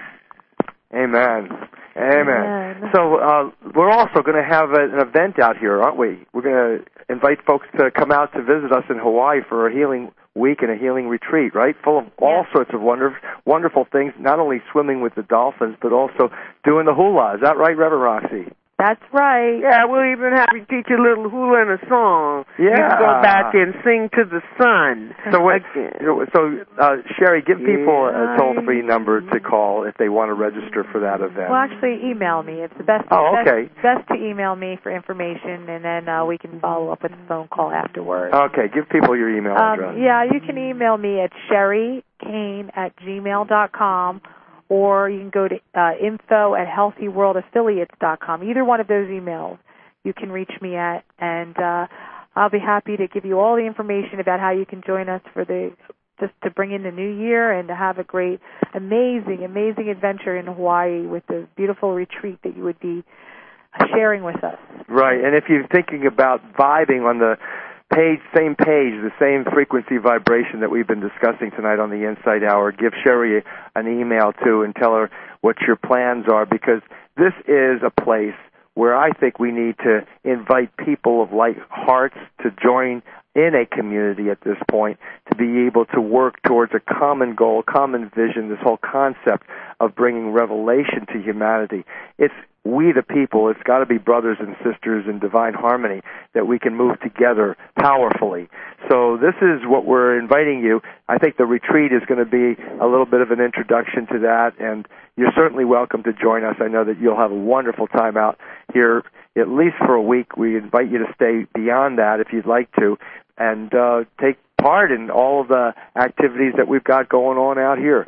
B: Amen. Amen.
C: Amen.
B: So uh, we're also going to have a, an event out here, aren't we? We're going to invite folks to come out to visit us in Hawaii for a healing week and a healing retreat, right? Full of all
C: yeah.
B: sorts of wonder, wonderful things, not only swimming with the dolphins, but also doing the hula. Is that right, Reverend Roxy?
C: That's right.
A: Yeah, we'll even have you teach a little hula and a song.
B: Yeah.
A: You can go back and sing to the sun.
B: So, what, so uh, Sherry, give people a toll-free number to call if they want to register for that event.
C: Well, actually, email me. It's the best.
B: Oh, okay.
C: Best, best to email me for information, and then uh, we can follow up with a phone call afterwards.
B: Okay, give people your email
C: um,
B: address.
C: Yeah, you can email me at sherry kane at gmail dot com. Or you can go to uh, info at healthy world affiliates dot com. Either one of those emails you can reach me at, and uh, I'll be happy to give you all the information about how you can join us for the just to bring in the new year and to have a great, amazing, amazing adventure in Hawaii with the beautiful retreat that you would be sharing with us.
B: Right, and if you're thinking about vibing on the page, same page, the same frequency vibration that we've been discussing tonight on the Insight Hour, give Sherry an email too and tell her what your plans are, because this is a place where I think we need to invite people of like hearts to join in a community at this point, to be able to work towards a common goal, common vision, this whole concept of bringing revelation to humanity. It's we the people, it's got to be brothers and sisters in divine harmony that we can move together powerfully. So this is what we're inviting you. I think the retreat is going to be a little bit of an introduction to that, and you're certainly welcome to join us. I know that you'll have a wonderful time out here, at least for a week. We invite you to stay beyond that if you'd like to, and uh, take part in all of the activities that we've got going on out here.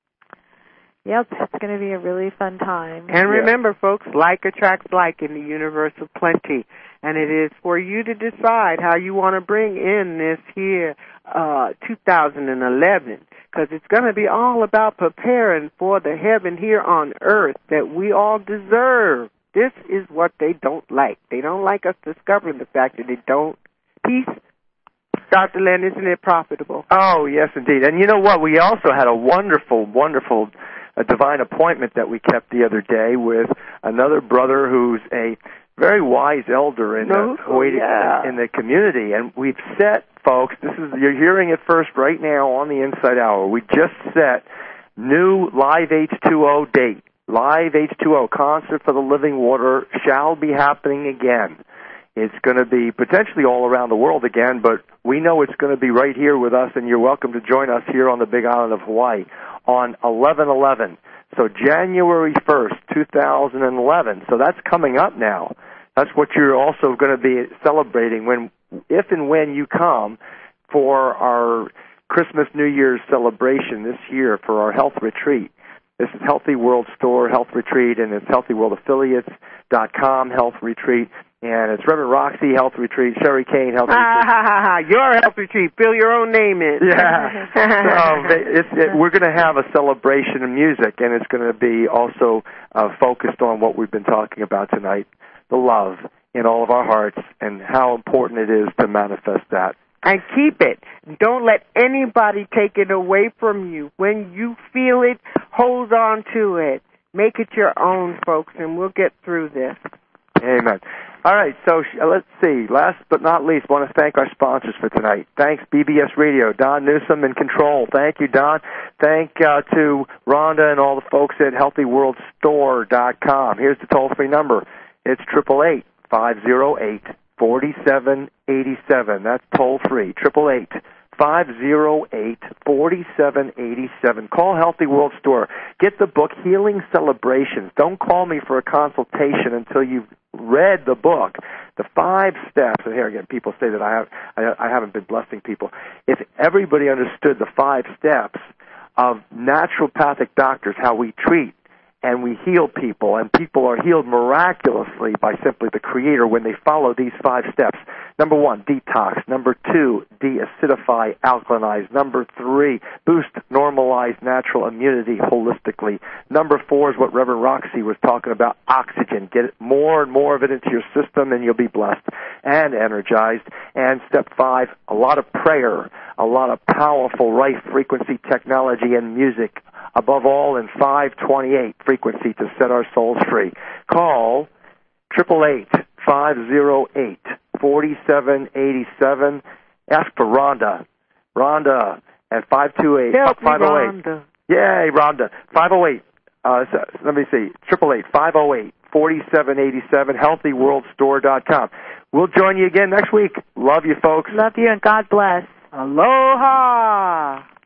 C: Yep, it's going to be a really fun time.
A: And remember, yeah. folks, like attracts like in the universe of plenty. And it is for you to decide how you want to bring in this here uh, two thousand eleven, because it's going to be all about preparing for the heaven here on earth that we all deserve. This is what they don't like. They don't like us discovering the fact that they don't. Peace. Doctor Len, isn't it profitable?
B: Oh, yes, indeed. And you know what? We also had a wonderful, wonderful a divine appointment that we kept the other day with another brother who's a very wise elder in
A: No,
B: the Hawaii,
A: yeah.
B: in the community, and we've set, folks. This is you're hearing it first right now on the Insight Hour. We just set new Live H two O date. Live H two O Concert for the Living Water shall be happening again. It's going to be potentially all around the world again, but we know it's going to be right here with us, and you're welcome to join us here on the Big Island of Hawaii on eleven eleven. So January first, two thousand eleven. So that's coming up now. That's what you're also going to be celebrating when, if and when you come for our Christmas New Year's celebration this year for our health retreat. This is Healthy World Store Health Retreat, and it's healthy world affiliates dot com Health Retreat. And it's Reverend Roxy Health Retreat, Sherry Kane Health Retreat.
A: Ha, ha, ha, ha. Your Health Retreat. Fill your own name in.
B: Yeah. so it's, it, we're going to have a celebration of music, and it's going to be also uh, focused on what we've been talking about tonight, the love in all of our hearts and how important it is to manifest that.
A: And keep it. Don't let anybody take it away from you. When you feel it, hold on to it. Make it your own, folks, and we'll get through this.
B: Amen. All right, so let's see. Last but not least, I want to thank our sponsors for tonight. Thanks, B B S Radio, Don Newsom in control. Thank you, Don. Thank uh, to Rhonda and all the folks at healthy world store dot com. Here's the toll-free number. It's eight eight eight, five oh eight, four seven eight seven. That's toll-free, eight eight eight, five oh eight, four seven eight seven. Call Healthy World Store. Get the book, Healing Celebrations. Don't call me for a consultation until you've read the book, the five steps. And here again, people say that I have I, I haven't been blessing people. If everybody understood the five steps of naturopathic doctors, how we treat and we heal people, and people are healed miraculously by simply the Creator when they follow these five steps. Number one, detox. Number two, deacidify, alkalinize. Number three, boost, normalize natural immunity holistically. Number four is what Reverend Roxy was talking about, oxygen. Get more and more of it into your system, and you'll be blessed and energized. And step five, a lot of prayer, a lot of powerful right frequency technology and music. Above all, in five twenty-eight frequency to set our souls free. Call eight eight eight, five oh eight, four seven eight seven. Ask for Rhonda. Rhonda at five two eight,
A: Help
B: five oh eight.
A: me, Rhonda.
B: Yay, Rhonda. five oh eight. Uh, so, let me see. eight eight eight, five oh eight, four seven eight seven. healthy world store dot com. We'll join you again next week. Love you, folks.
C: Love you, and God bless.
A: Aloha.